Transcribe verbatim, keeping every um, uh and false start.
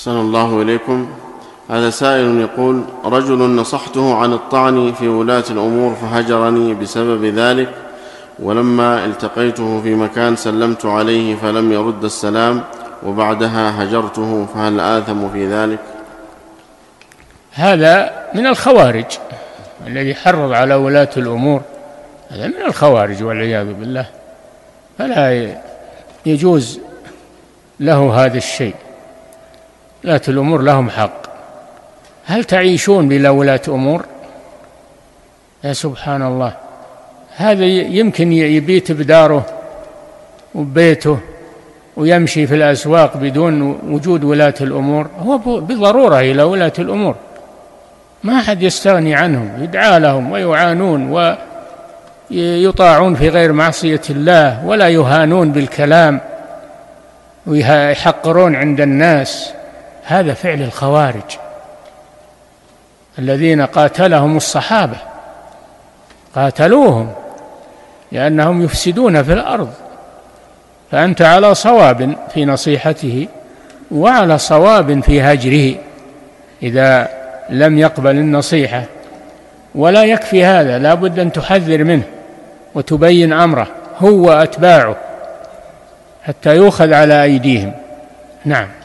أحسن الله إليكم. هذا سائل يقول: رجل نصحته عن الطعن في ولاة الأمور فهجرني بسبب ذلك، ولما التقيته في مكان سلمت عليه فلم يرد السلام وبعدها هجرته، فهل آثم في ذلك؟ هذا من الخوارج، الذي حرض على ولاة الأمور هذا من الخوارج والعياذ بالله، فلا يجوز له هذا الشيء. ولاة الأمور لهم حق. هل تعيشون بلا ولاة أمور؟ يا سبحان الله، هذا يمكن يبيت بداره وبيته ويمشي في الأسواق بدون وجود ولاة الأمور، هو بضرورة إلى ولاة الأمور، ما أحد يستغني عنهم، يدعى لهم ويعانون ويطاعون في غير معصية الله، ولا يهانون بالكلام ويحقرون عند الناس. هذا فعل الخوارج الذين قاتلهم الصحابة، قاتلوهم لأنهم يفسدون في الأرض، فأنت على صواب في نصيحته وعلى صواب في هجره إذا لم يقبل النصيحة. ولا يكفي هذا، لا بد أن تحذر منه وتبين أمره هو وأتباعه حتى يؤخذ على أيديهم. نعم.